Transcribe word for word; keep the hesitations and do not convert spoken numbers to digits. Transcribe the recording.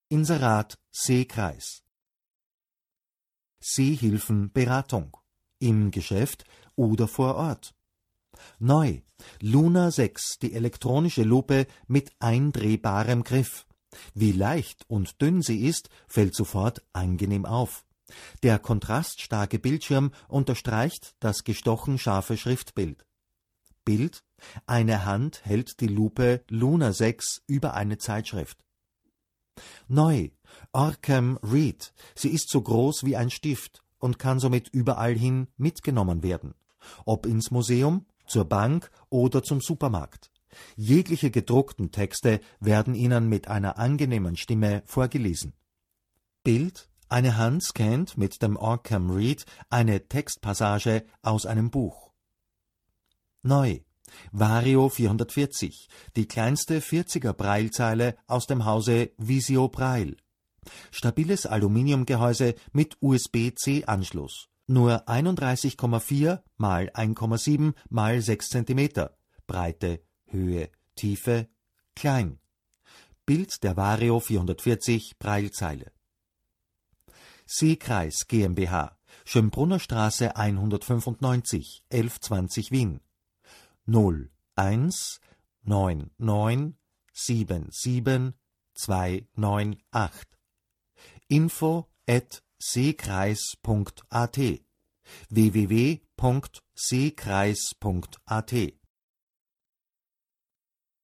Inserat Seekreis. Seehilfenberatung. Im Geschäft oder vor Ort. Neu. Luna sechs, die elektronische Lupe mit eindrehbarem Griff. Wie leicht und dünn sie ist, fällt sofort angenehm auf. Der kontraststarke Bildschirm unterstreicht das gestochen scharfe Schriftbild. Bild: Eine Hand hält die Lupe Luna sechs über eine Zeitschrift. Neu. Orcam Read. Sie ist so groß wie ein Stift und kann somit überall hin mitgenommen werden. Ob ins Museum, zur Bank oder zum Supermarkt. Jegliche gedruckten Texte werden Ihnen mit einer angenehmen Stimme vorgelesen. Bild: Eine Hand scannt mit dem Orcam Read eine Textpassage aus einem Buch. Neu. Vario vierhundertvierzig, die kleinste vierziger Braillezeile aus dem Hause Visio Braille. Stabiles Aluminiumgehäuse mit U S B C Anschluss. Nur einunddreißig Komma vier mal eins Komma sieben mal sechs Zentimeter. Breite, Höhe, Tiefe, klein. Bild der Vario vierhundertvierzig Braillezeile. Seekreis GmbH, Schönbrunner Straße hundertfünfundneunzig, elf zwanzig Wien. null eins neun neun sieben sieben zwei neun acht. Info at seekreis punkt at w w w punkt seekreis punkt at